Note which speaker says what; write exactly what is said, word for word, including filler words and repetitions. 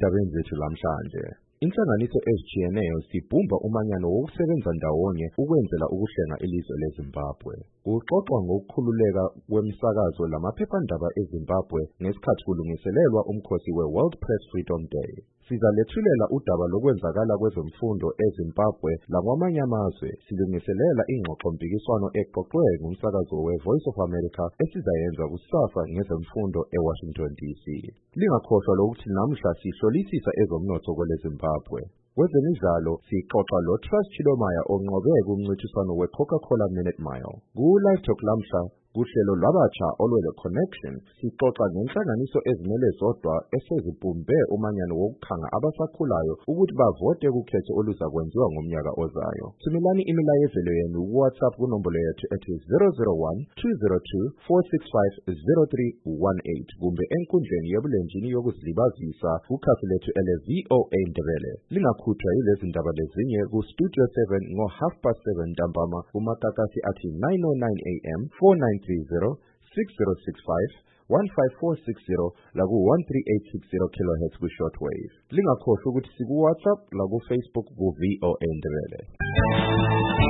Speaker 1: endabeni zethu lamhlanje. Inhlanganiso ezitshiyeneyo sibhumba umanyano wokusebenza ndawonye ukwenzela ukuhlenga ilizwe leZimbabwe. Kuxoxwa ngokukhululeka kwemsakazo lamaphephandaba eZimbabwe ngesikhathi kulungiselelwa umkhosi we-World Press Freedom Day. Sizalethulela udaba lokwenzakala kwezemfundo eZimbabwe lakwamanye amazwe silungiselela ingxoxo-mpikiswano exoxwe ngumsakazo we-Voice of America esizayenza kusasa ngezemfundo eWashington D C. Lingakhohlwa lokuthi namhla sihlolisisa ezomnotho kweleZimbabwe. Kwezemidlalo sixoxa lo-Trust Chilomaya onqobe kumncintiswano we-Coca-Cola Minute Mile. Ku-Live Talk lamhla kuhlelo lwabatsha olwele Connection sixoxa ngenhlanganiso ezimele zodwa esezibhumbe umanyano wokukhanga abasakhulayo ukuthi bavote kukhetho oluzakwenziwa ngomnyaka ozayo. Thumelani imilayezelo yenu ku-WhatsApp kunombolo yethu ethi zero zero one two zero two four six five zero three one eight kumbe enkundleni yebulenjini yokuzilibazisa kukhasi lethu ele-V O A Ndebele. Lingakhuthwa yilezi ndaba lezinye ku-Studio seven ngo half past seven ntambama kumakakasi athi nine oh nine A M four nine three zero six zero six five one five four six zero laku one three eight six zero kilohertz ku shortwave. Lingakhohlwa ukuthi siku WhatsApp laku Facebook ku V O A Ndebele.